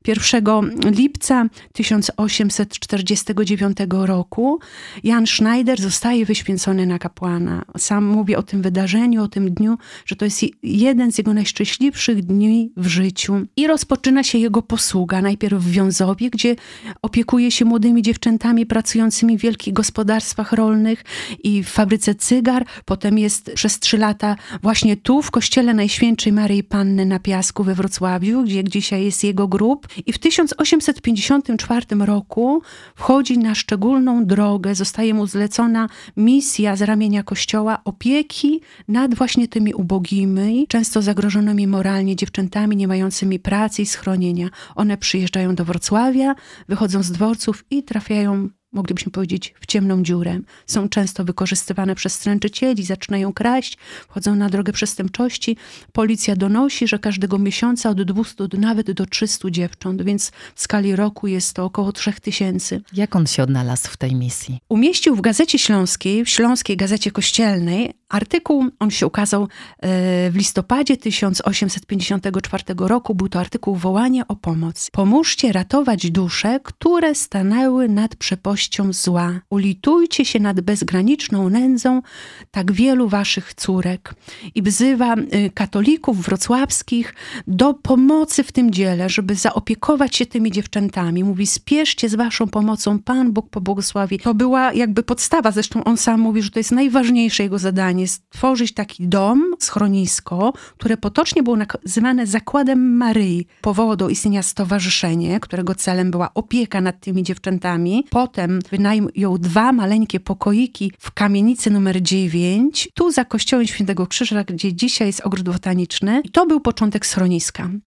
1 lipca 1849 roku Jan Schneider zostaje wyświęcony na kapłana. Sam mówi o tym wydarzeniu, o tym dniu, że to jest jeden z jego najszczęśliwszych dni w życiu. I rozpoczyna się jego posługa. Najpierw w Wiązowie, gdzie opiekuje się młodymi dziewczętami pracującymi w wielkich gospodarstwach rolnych i w fabryce cygar. Potem jest przez 3 lata właśnie tu, w kościele Najświętszej Maryi Panny na Piasku we Wrocławiu, gdzie dzisiaj jest jego grób. I w 1854 roku wchodzi na szczególną drogę, zostaje mu zlecona misja z ramienia Kościoła opieki nad właśnie tymi ubogimi, często zagrożonymi moralnie dziewczętami, nie mającymi pracy i schronienia. One przyjeżdżają do Wrocławia, wychodzą z dworców i trafiają, moglibyśmy powiedzieć, w ciemną dziurę. Są często wykorzystywane przez stręczycieli, zaczynają kraść, wchodzą na drogę przestępczości. Policja donosi, że każdego miesiąca od 200 nawet do 300 dziewcząt, więc w skali roku jest to około 3000. Jak on się odnalazł w tej misji? Umieścił w Gazecie Śląskiej, w Śląskiej Gazecie Kościelnej, artykuł, on się ukazał w listopadzie 1854 roku. Był to artykuł Wołanie o pomoc. Pomóżcie ratować dusze, które stanęły nad przepaścią zła. Ulitujcie się nad bezgraniczną nędzą tak wielu waszych córek. I wzywa katolików wrocławskich do pomocy w tym dziele, żeby zaopiekować się tymi dziewczętami. Mówi, spieszcie z waszą pomocą, Pan Bóg pobłogosławi. To była jakby podstawa, zresztą on sam mówi, że to jest najważniejsze jego zadanie, stworzyć taki dom, schronisko, które potocznie było nazywane Zakładem Maryi. Powołał do istnienia stowarzyszenie, którego celem była opieka nad tymi dziewczętami. Potem wynajął 2 maleńkie pokoiki w kamienicy numer 9, tu za kościołem Świętego Krzyża, gdzie dzisiaj jest ogród botaniczny. I to był początek schroniska.